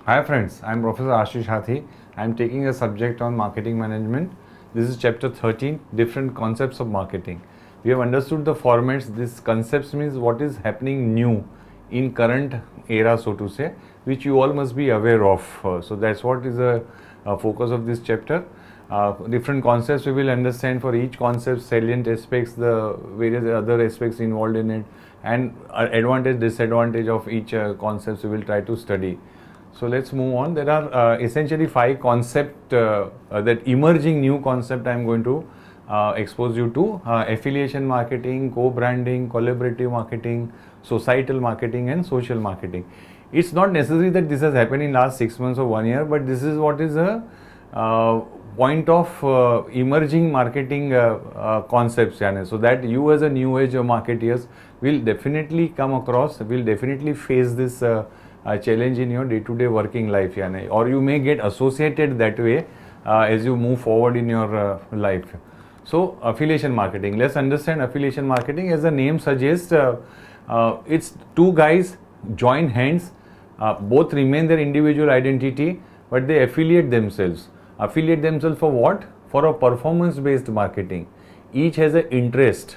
Hi friends, I am Professor Ashish Hathi. I am taking a subject on marketing management. This is chapter 13, different concepts of marketing. We have understood the formats. This concepts means what is happening new in current era, so to say, which you all must be aware of. So that's what is a focus of this chapter. Different concepts we will understand. For each concept, salient aspects, the various other aspects involved in it, and advantage, disadvantage of each concepts we will try to study. So let's move on. There are essentially 5 concepts that emerging new concept I am going to expose you to: affiliation marketing, co-branding, collaborative marketing, societal marketing, and social marketing. It's not necessary that this has happened in last 6 months or 1 year, but this is what is a point of emerging marketing concepts. So that you as a new age marketeers will definitely come across, will definitely face this challenge in your day-to-day working life, or you may get associated that way as you move forward in your life. So affiliation marketing, let's understand affiliation marketing. As the name suggests, it's two guys join hands, both remain their individual identity, but they affiliate themselves for what? For a performance based marketing. Each has an interest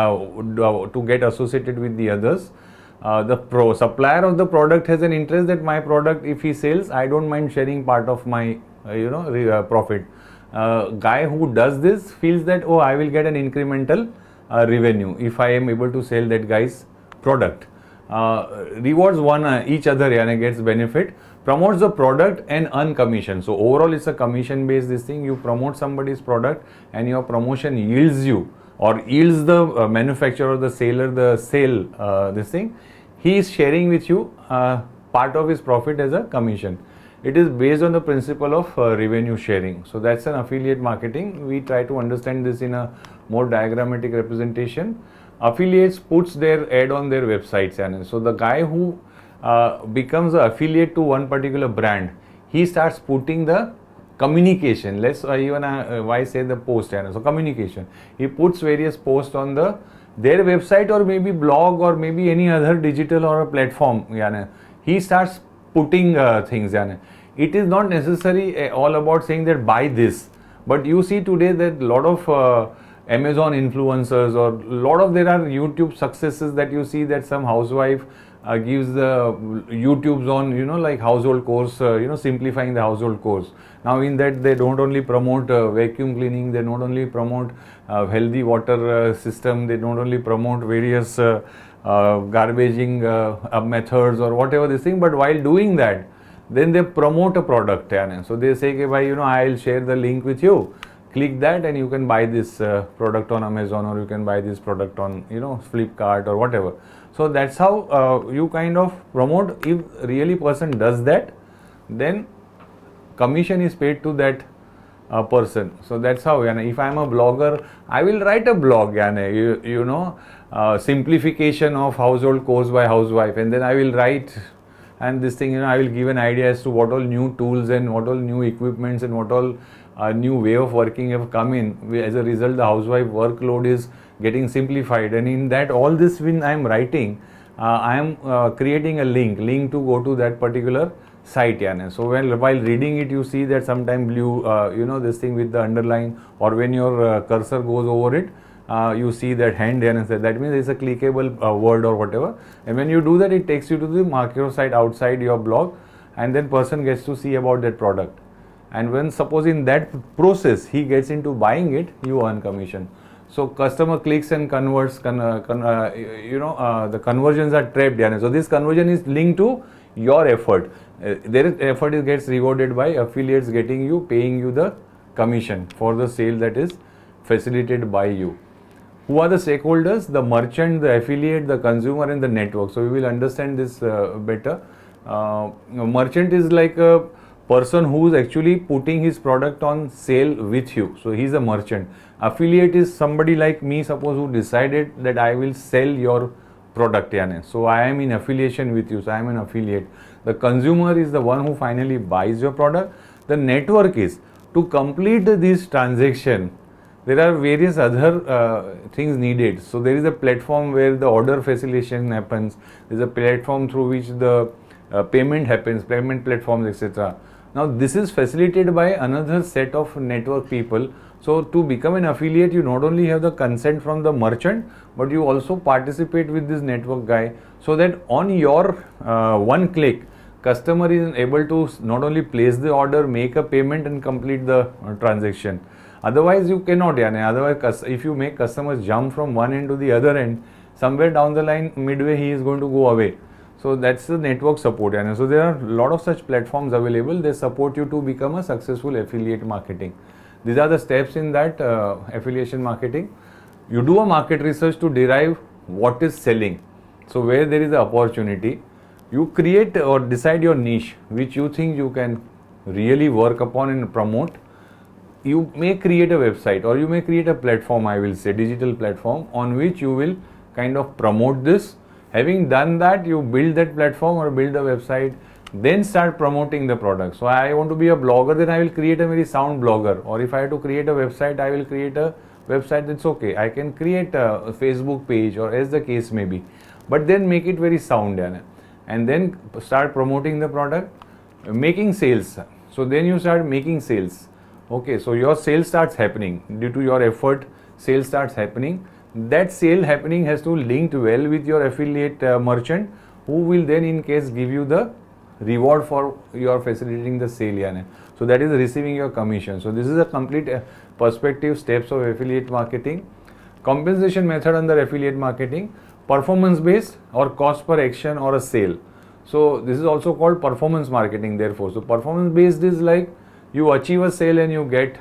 to get associated with the others. The supplier of the product has an interest that my product, if he sells, I don't mind sharing part of my profit. Guy who does this feels that, oh, I will get an incremental revenue if I am able to sell that guy's product. Rewards one each other, gets benefit, promotes the product and earn commission. So overall it's a commission based this thing. You promote somebody's product and your promotion yields you, or yields the manufacturer or the seller the sale, this thing, he is sharing with you part of his profit as a commission. It is based on the principle of revenue sharing. So that's an affiliate marketing. We try to understand this in a more diagrammatic representation. Affiliates puts their ad on their websites, so the guy who becomes an affiliate to one particular brand, he starts putting the communication. Let's even why say the post, so communication. He puts various posts on their website, or maybe blog, or maybe any other digital or a platform. He starts putting things. It is not necessary all about saying that buy this, but you see today that a lot of Amazon influencers, or there are YouTube successes that you see that some housewife gives the YouTubes on, like household chores, simplifying the household chores. Now in that they don't only promote vacuum cleaning, they not only promote healthy water system, they don't only promote various garbaging methods or whatever this thing, but while doing that, then they promote a product. So they say, I'll share the link with you, click that and you can buy this product on Amazon, or you can buy this product on Flipkart or whatever. So that's how you kind of promote. If really person does that, then commission is paid to that person. So that's how, if I am a blogger, I will write a blog, simplification of household chores by housewife, and then I will write, and this thing, I will give an idea as to what all new tools and what all new equipments and what all new way of working have come in. As a result, the housewife workload is getting simplified, and in that all this, when I am writing, I am creating a link to go to that particular site. So while reading it, you see that sometime blue, this thing with the underline, or when your cursor goes over it, you see that hand and that means it's a clickable word or whatever. And when you do that, it takes you to the macro site outside your blog, and then person gets to see about that product. And when suppose in that process he gets into buying it, you earn commission. So customer clicks and converts, the conversions are trapped. So this conversion is linked to your effort. Their effort gets rewarded by affiliates paying you the commission for the sale that is facilitated by you. Who are the stakeholders? The merchant, the affiliate, the consumer, and the network. So we will understand this better. Merchant is like a person who is actually putting his product on sale with you. So he is a merchant. Affiliate is somebody like me, suppose, who decided that I will sell your product. So I am in affiliation with you. So I am an affiliate. The consumer is the one who finally buys your product. The network is to complete this transaction. There are various other things needed. So there is a platform where the order facilitation happens. There is a platform through which the payment happens, payment platforms, etc. Now this is facilitated by another set of network people. So to become an affiliate, you not only have the consent from the merchant, but you also participate with this network guy, so that on your one click, customer is able to not only place the order, make a payment and complete the transaction. Otherwise you cannot, otherwise if you make customers jump from one end to the other end, somewhere down the line, midway he is going to go away. So that's the network support. So there are a lot of such platforms available. They support you to become a successful affiliate marketing. These are the steps in that affiliation marketing. You do a market research to derive what is selling. So where there is an opportunity, you create or decide your niche, which you think you can really work upon and promote. You may create a website, or you may create a platform, I will say, digital platform, on which you will kind of promote this. Having done that, you build that platform or build a website, then start promoting the product. So I want to be a blogger, then I will create a very sound blogger. Or if I have to create a website, I will create a website that's okay. I can create a Facebook page, or as the case may be, but then make it very sound, and then start promoting the product, making sales. So then you start making sales. Okay, so your sales starts happening due to your effort. Sales starts happening. That sale happening has to link well with your affiliate merchant, who will then in case give you the reward for your facilitating the sale. So that is receiving your commission. So this is a complete perspective steps of affiliate marketing. Compensation method under affiliate marketing: performance based, or cost per action, or a sale. So this is also called performance marketing, therefore. So performance based is like you achieve a sale and you get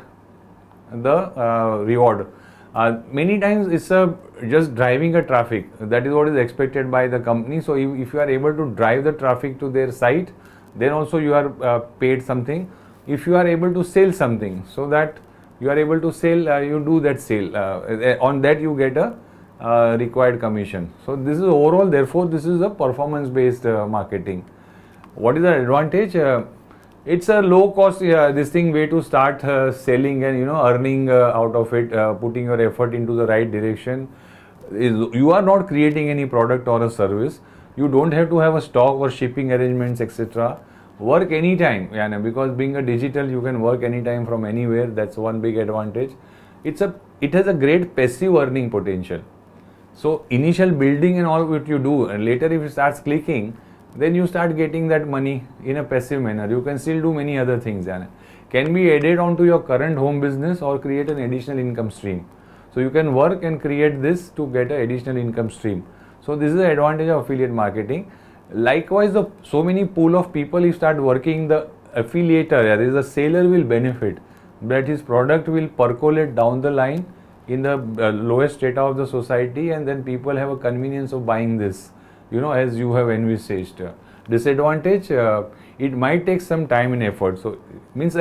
the reward. Many times it's just driving a traffic. That is what is expected by the company. So if you are able to drive the traffic to their site, then also you are paid something. If you are able to sell something, so that you are able to sell, you do that sale. On that you get a required commission. So this is overall, therefore this is a performance based marketing. What is the advantage? It's a low cost this thing way to start selling and earning out of it, putting your effort into the right direction. You are not creating any product or a service. You don't have to have a stock or shipping arrangements, etc. Work anytime, because being a digital, you can work anytime from anywhere. That's one big advantage. It has a great passive earning potential. So initial building and all what you do, and later if it starts clicking, then you start getting that money in a passive manner. You can still do many other things. Can be added onto your current home business or create an additional income stream. So you can work and create this to get an additional income stream. So this is the advantage of affiliate marketing. Likewise, so many pool of people, you start working, the affiliator, there is a seller will benefit, that his product will percolate down the line in the lowest strata of the society, and then people have a convenience of buying this, as you have envisaged. Disadvantage, it might take some time and effort. So means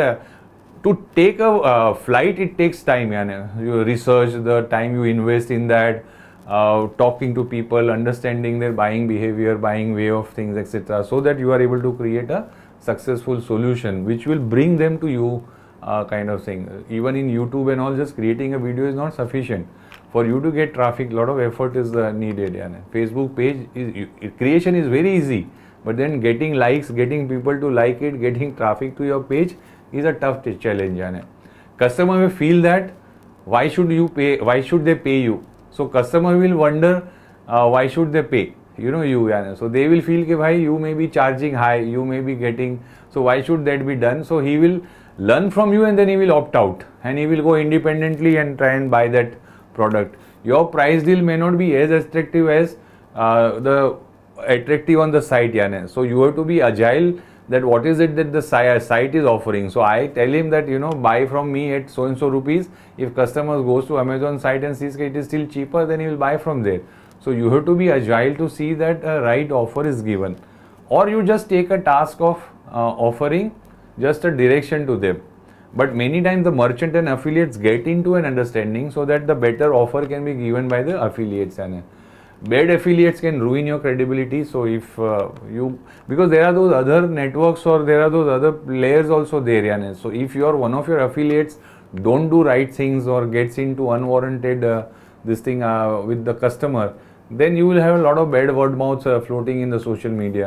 to take a flight, it takes time. You research, the time you invest in that, talking to people, understanding their buying behavior, buying way of things, etc., so that you are able to create a successful solution which will bring them to you, kind of thing. Even in YouTube and all, just creating a video is not sufficient. For you to get traffic, a lot of effort is needed. Facebook page creation is very easy, but then getting likes, getting people to like it, getting traffic to your page is a tough challenge. Customer will feel that why should you pay? Why should they pay you? So customer will wonder why should they pay? So they will feel that bhai, you may be charging high, you may be getting, so why should that be done? So he will learn from you and then he will opt out and he will go independently and try and buy that product. Your price deal may not be as attractive as the attractive on the site. So you have to be agile, that what is it that the site is offering. So I tell him that buy from me at so and so rupees. If customer goes to Amazon site and sees it is still cheaper, then he will buy from there. So you have to be agile to see that a right offer is given, or you just take a task of offering just a direction to them. But many times the merchant and affiliates get into an understanding so that the better offer can be given by the affiliates. Bad affiliates can ruin your credibility. So if because there are those other networks or there are those other players also there. So if you are one of your affiliates don't do right things or gets into unwarranted this thing with the customer, then you will have a lot of bad word mouths floating in the social media.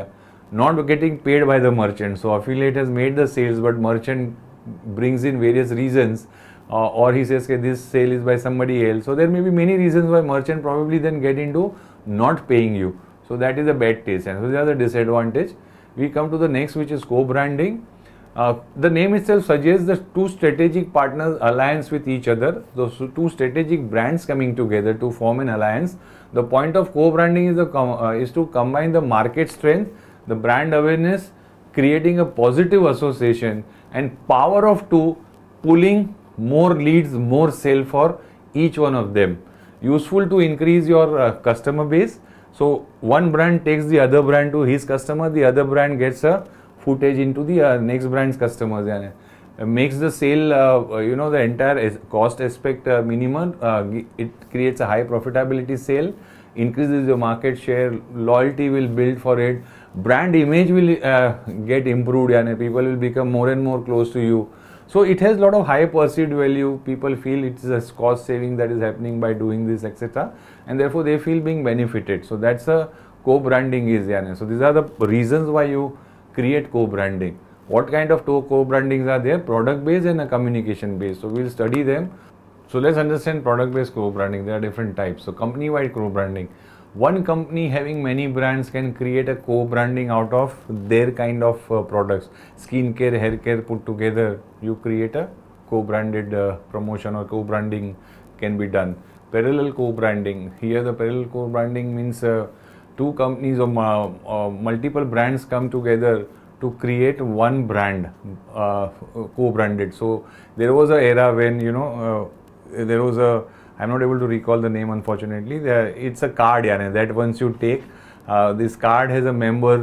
not getting paid by the merchant. So affiliate has made the sales, but merchant brings in various reasons, or he says okay, this sale is by somebody else. So there may be many reasons why merchant probably then get into not paying you. So that is a bad taste, and so they are the disadvantage. We come to the next, which is co-branding. The name itself suggests the two strategic partners alliance with each other. Those two strategic brands coming together to form an alliance. The point of co-branding is to combine the market strength, the brand awareness, creating a positive association, and power of two, pulling more leads, more sale for each one of them. Useful to increase your customer base. So one brand takes the other brand to his customer, the other brand gets a footage into the next brand's customers, and makes the sale, the entire cost aspect minimum. It creates a high profitability sale, increases your market share, loyalty will build for it, brand image will get improved, and people will become more and more close to you. So it has a lot of high perceived value. People feel it's a cost saving that is happening by doing this, etc., and therefore they feel being benefited. So that's a co-branding is. So these are the reasons why you create co-branding. What kind of co-brandings are there? Product based and a communication based. So we'll study them. So let's understand product based co-branding. There are different types. So company wide co-branding. One company having many brands can create a co-branding out of their kind of products. Skincare, hair care put together, you create a co-branded promotion, or co-branding can be done. Parallel co-branding. Here the parallel co-branding means two companies or multiple brands come together to create one brand, co-branded. So there was an era when there was a, I'm not able to recall the name unfortunately. It's a card, that once you take this card has a member,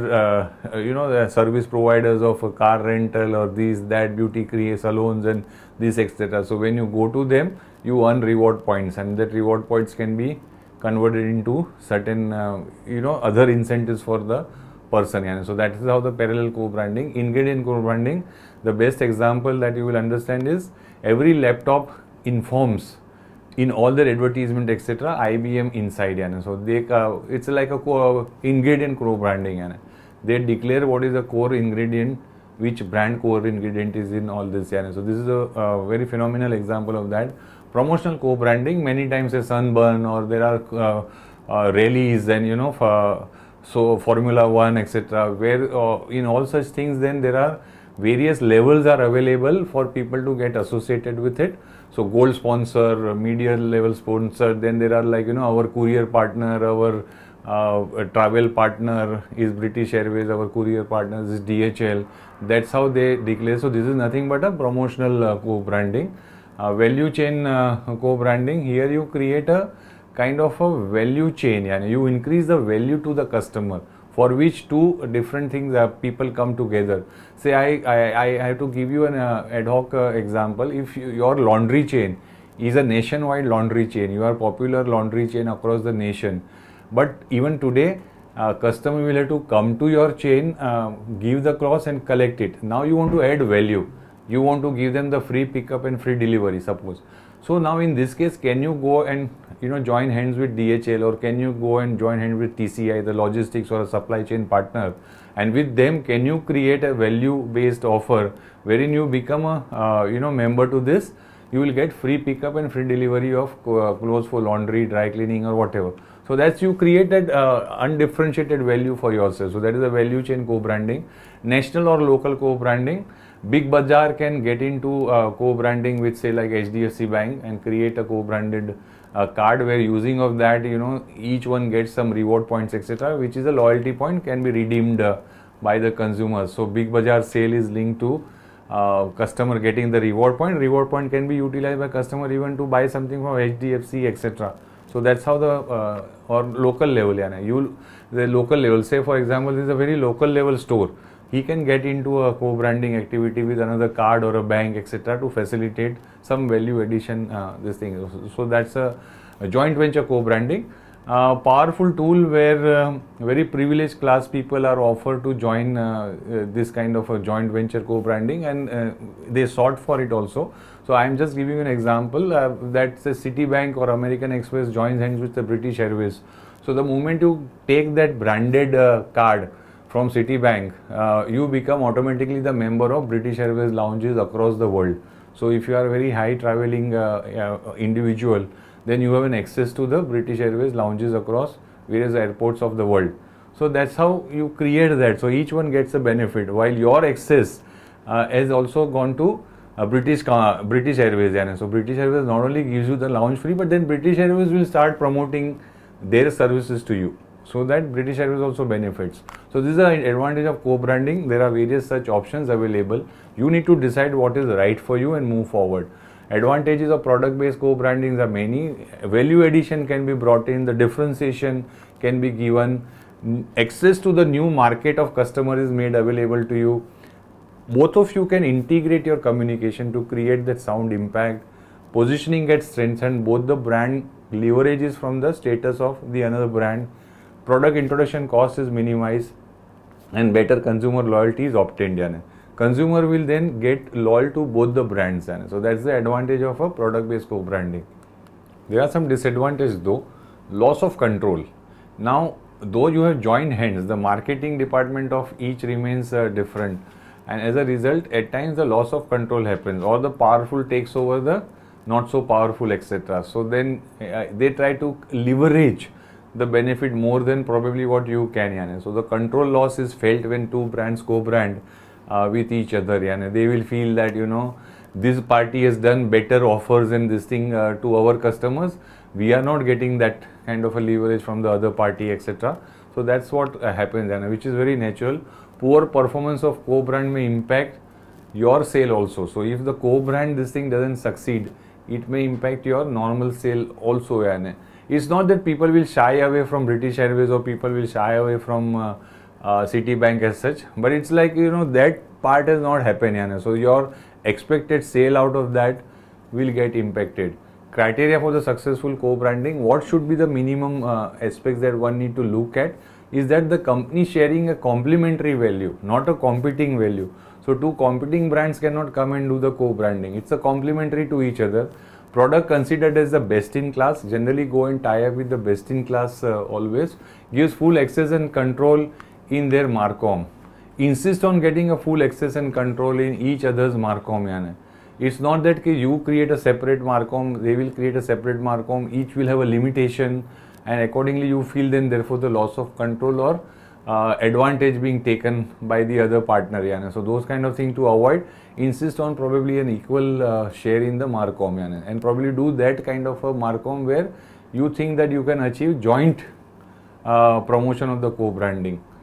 the service providers of a car rental or these, that, beauty create salons and this, etc. So when you go to them, you earn reward points, and that reward points can be converted into certain other incentives for the person. So that is how the parallel co-branding. Ingredient co-branding, the best example that you will understand is every laptop informs in all their advertisement, etc., IBM inside. So they it's like a ingredient co-branding. They declare what is the core ingredient, which brand core ingredient is in all this. So this is a very phenomenal example of that. Promotional co-branding, many times a Sunburn, or there are rallies and so Formula 1, etc., where in all such things then there are various levels are available for people to get associated with it. So gold sponsor, media level sponsor, then there are like our courier partner, our travel partner is British Airways, our courier partner is DHL. That's how they declare. So this is nothing but a promotional co-branding. Value chain co-branding, here you create a kind of a value chain, you increase the value to the customer, for which two different things people come together. Say I have to give you an ad hoc example. If your laundry chain is a nationwide laundry chain, you are popular laundry chain across the nation, but even today customer will have to come to your chain, give the clothes and collect it. Now you want to add value. You want to give them the free pickup and free delivery, suppose. So now in this case, can you go and join hands with DHL, or can you go and join hands with TCI, the logistics or a supply chain partner, and with them can you create a value based offer wherein you become a member to this, you will get free pickup and free delivery of clothes for laundry, dry cleaning or whatever. So that's you create that undifferentiated value for yourself. So that is a value chain co-branding. National or local co-branding. Big Bazaar can get into co-branding with say like HDFC Bank and create a co-branded card where using of that each one gets some reward points, etc., which is a loyalty point, can be redeemed by the consumers. So Big Bazaar sale is linked to customer getting the reward point. Reward point can be utilized by customer even to buy something from HDFC, etc. So that's how the or local level, the local level. Say for example, this is a very local level store. He can get into a co-branding activity with another card or a bank, etc., to facilitate some value addition. This thing. So that's a joint venture co-branding. Powerful tool where very privileged class people are offered to join this kind of a joint venture co-branding, and they sought for it also. So I am just giving you an example that the Citibank or American Express joins hands with the British Airways. So the moment you take that branded card from Citibank, you become automatically the member of British Airways lounges across the world. So if you are a very high traveling individual, then you have an access to the British Airways lounges across various airports of the world. So that's how you create that. So each one gets a benefit, while your access has also gone to British Airways. Yeah. So British Airways not only gives you the lounge free, but then British Airways will start promoting their services to you, so that British Airways also benefits. So this is the advantage of co-branding. There are various such options available. You need to decide what is right for you and move forward. Advantages of product-based co-branding are many. Value addition can be brought in, the differentiation can be given, access to the new market of customer is made available to you. Both of you can integrate your communication to create that sound impact. Positioning gets strengthened. Both the brand leverages from the status of the another brand. Product introduction cost is minimized, and better consumer loyalty is obtained. Yani. Consumer will then get loyal to both the brands. Yani. So that's the advantage of a product-based co-branding. There are some disadvantages though. Loss of control. Now, though you have joined hands, the marketing department of each remains different, and as a result, at times the loss of control happens, or the powerful takes over the not so powerful, etc. So then they try to leverage the benefit more than probably what you can. Yani. So the control loss is felt when two brands co-brand with each other. Yani. They will feel that, you know, this party has done better offers and this thing to our customers. We are not getting that kind of a leverage from the other party, etc. So that's what happens, and which is very natural. Poor performance of co-brand may impact your sale also. So if the co-brand this thing doesn't succeed, it may impact your normal sale also. Yani. It's not that people will shy away from British Airways or people will shy away from Citibank as such, but it's like, you know, that part has not happened. Yani. So your expected sale out of that will get impacted. Criteria for the successful co-branding: what should be the minimum aspects that one need to look at is that the company sharing a complementary value, not a competing value. So two competing brands cannot come and do the co-branding. It's a complementary to each other. Product considered as the best in class, generally go and tie up with the best in class always, gives full access and control in their marcom. Insist on getting a full access and control in each other's marcom. Yani. It's not that you create a separate marcom, they will create a separate marcom, each will have a limitation, and accordingly you feel then therefore the loss of control or advantage being taken by the other partner. Yani. So those kind of things to avoid, insist on probably an equal share in the marcom. Yani. And probably do that kind of a marcom where you think that you can achieve joint promotion of the co-branding.